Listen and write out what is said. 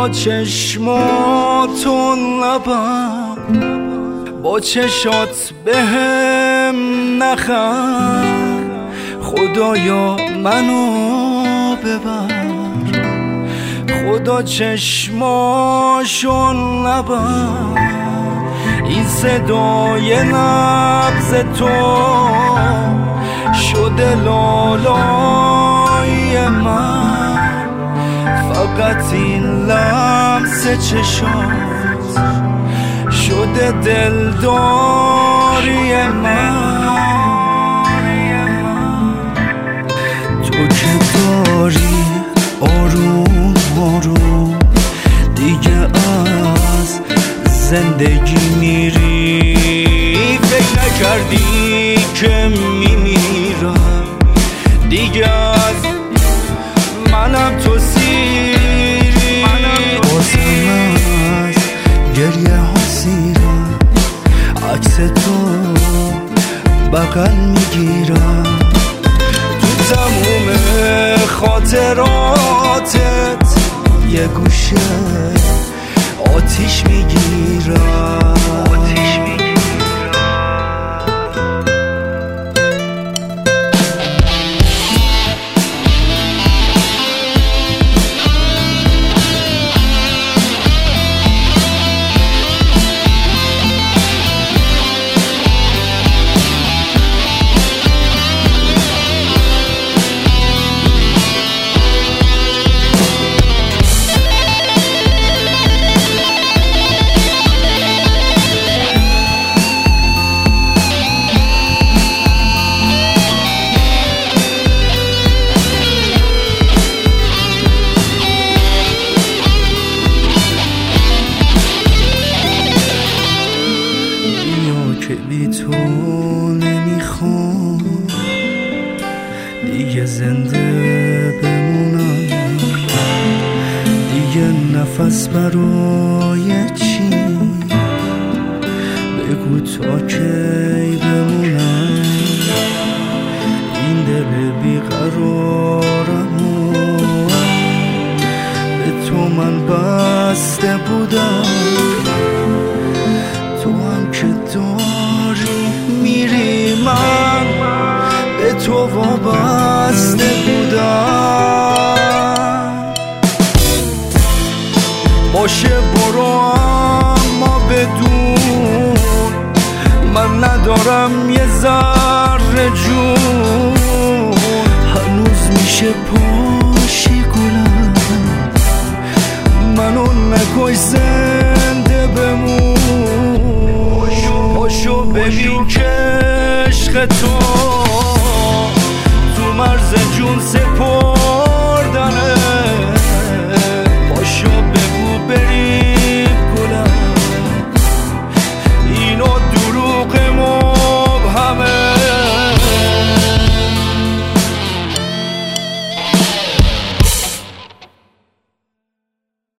چشماتون لبم، با چشات بهم نخند، خدایا منو ببر، خدا چشماشون نبر. این صدای نبض تو شده لالای من، فقط این لمس چشات شده دلداری من. تو که داری آروم آروم دیگه از زندگی میری، فکر نکردی که میمیرم دیگه، از منم تو سیری، بازم از گریه ها سیرم، عکس تو بغل میگیرم، تو تموم خاطراتت یه گوشه آتیش میگیرم. که بی تو نمیخوام دیگه زنده بمونم، دیگه نفس برای چی، بگو تا کی بمونم، این دل بیقرارمو به تو من بسته بودم، تو هم که داری میری من به تو وابسته بودم. باشه برو اما بدون من ندارم یه ذره جون، هنوز میشه پاشی گلم، منو نکش زنده بمون، پاشو ببین که عشق تو